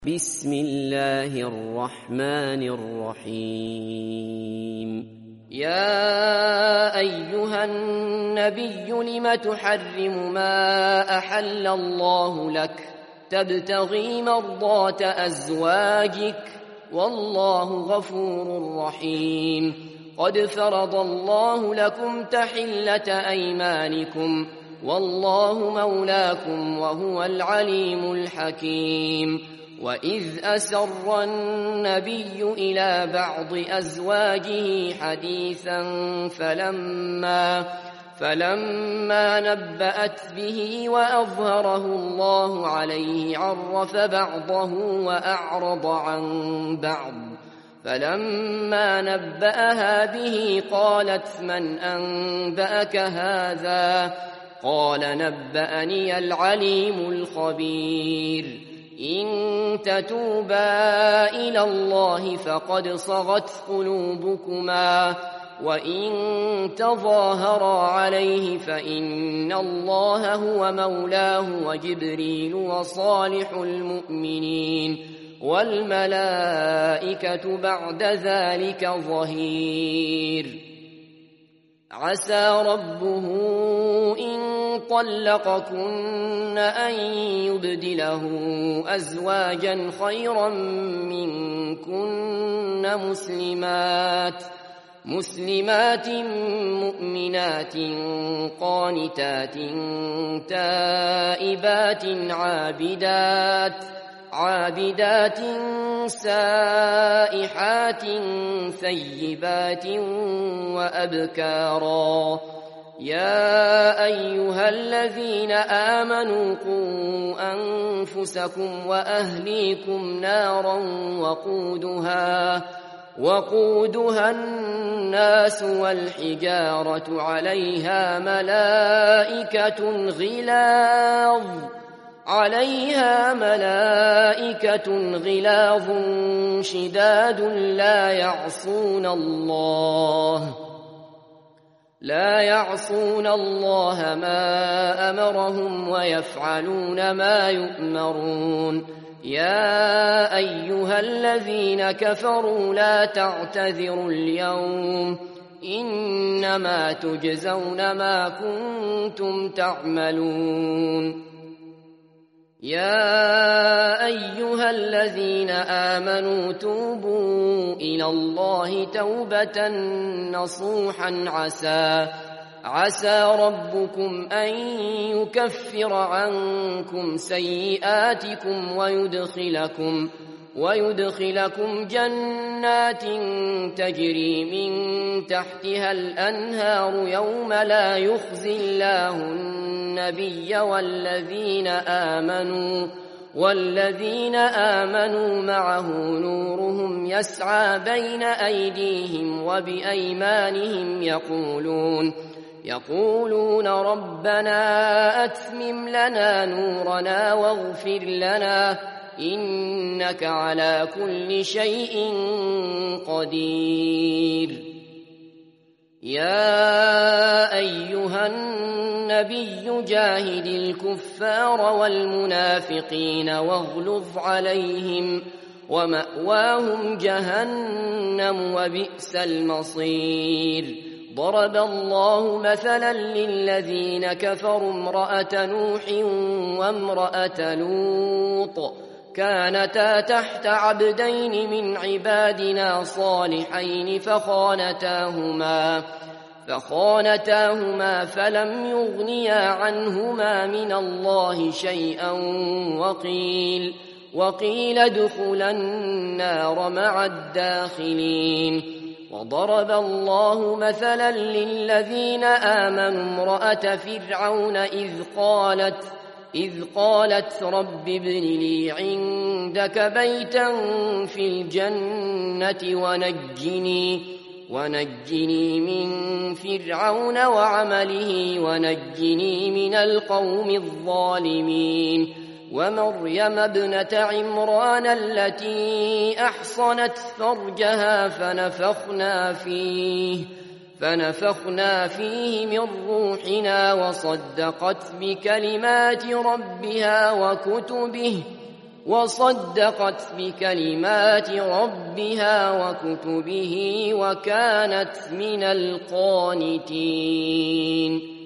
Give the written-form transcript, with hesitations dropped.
بسم الله الرحمن الرحيم يا أيها النبي لم تحرم ما أحل الله لك تبتغي مرضات أزواجك والله غفور رحيم قد فرض الله لكم تحلة أيمانكم والله مولاكم وهو العليم الحكيم وإذ أسر النبي إلى بعض أزواجه حديثا فلما نبأت به وأظهره الله عليه عرف بعضه وأعرض عن بعض فلما نبأها به قالت من أنبأك هذا قال نبأني العليم الخبير إن تتوبا إلى الله فقد صغت قلوبكما وإن تظاهرا عليه فإن الله هو مولاه وجبريل وصالح المؤمنين والملائكة بعد ذلك ظهير عسى ربه إن طلقكن أن يبدله أزواجا خيرا منكن مسلمات مؤمنات قانتات تائبات عابدات سائحات ثيبات وأبكارا يا أيها الذين آمنوا قوا أنفسكم وأهليكم نارا وقودها الناس والحجارة عليها ملائكة غلاظ شداد لا يعصون الله ما أمرهم ويفعلون ما يؤمرون يا أيها الذين كفروا لا تعتذروا اليوم إنما تجزون ما كنتم تعملون يا أيها الذين آمنوا توبوا إلى الله توبة نصوحا عسى ربكم أن يكفر عنكم سيئاتكم ويدخلكم جنات تجري من تحتها الأنهار يوم لا يخزي الله النبي والذين آمنوا معه نورهم يسعى بين أيديهم وبأيمانهم يقولون ربنا أتمم لنا نورنا واغفر لنا إنك على كل شيء قدير يا أيها النبي جاهد الكفار والمنافقين واغلظ عليهم ومأواهم جهنم وبئس المصير ضرب الله مثلا للذين كفروا امرأة نوح وامرأة لوط كانتا تحت عبدين من عبادنا صالحين فخانتاهما فلم يغنيا عنهما من الله شيئا وقيل ادخلا النار مع الداخلين وضرب الله مثلا للذين آمنوا امرأة فرعون إذ قالت رب ابن لي عندك بيتا في الجنة ونجني من فرعون وعمله ونجني من القوم الظالمين ومريم ابنة عمران التي أحصنت فرجها فنفخنا فيه من روحنا وصدقت بكلمات ربها وصدقت بكلمات ربها وكتبه وكانت من القانتين